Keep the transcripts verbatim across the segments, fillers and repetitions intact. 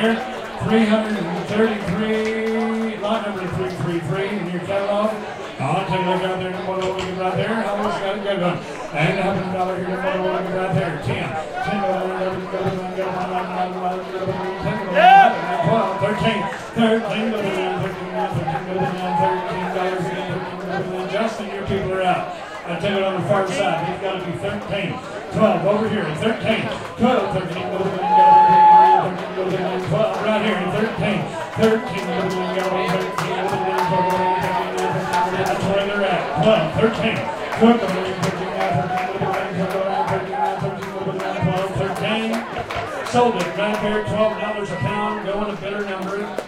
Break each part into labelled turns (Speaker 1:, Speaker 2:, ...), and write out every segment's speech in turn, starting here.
Speaker 1: here. three hundred thirty-three, lot number three three three in your catalog. I'll take a look out there, number one right there. How much got a good one? And one hundred dollars here, number one right there. ten, ten, eleven, twelve, thirteen, thirteen, thirteen dollars again. Justin, your people are out. I'll take it on the far side. He's got to be thirteen, twelve over here, thirteen, twelve, thirteen, twelve right here, thirteen, thirteen, thirteen, that's where they're at. twelve, thirteen, twelve, thirteen, sold it right there, twelve dollars a pound, going a better number.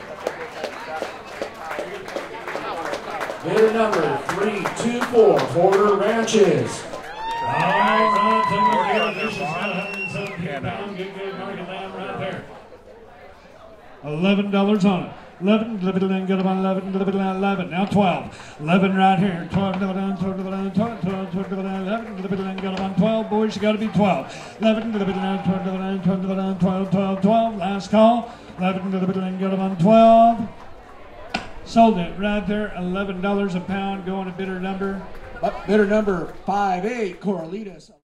Speaker 2: Bidder number three two four, Porter Ranches.
Speaker 1: All right, Tim, this is one hundred seventeen pound, good, good market lamb right there. eleven dollars on it. eleven, eleven, get them on eleven, eleven, now twelve. eleven right here, twelve, twelve, twelve, twelve, twelve, twelve, eleven, eleven, get them on twelve, boys, you got to be twelve. eleven, eleven, twelve, twelve, twelve, twelve, twelve, last call. eleven, eleven, get them on twelve. Sold it right there, eleven dollars a pound, going to bidder number.
Speaker 2: Bidder number five eight, Corralitas.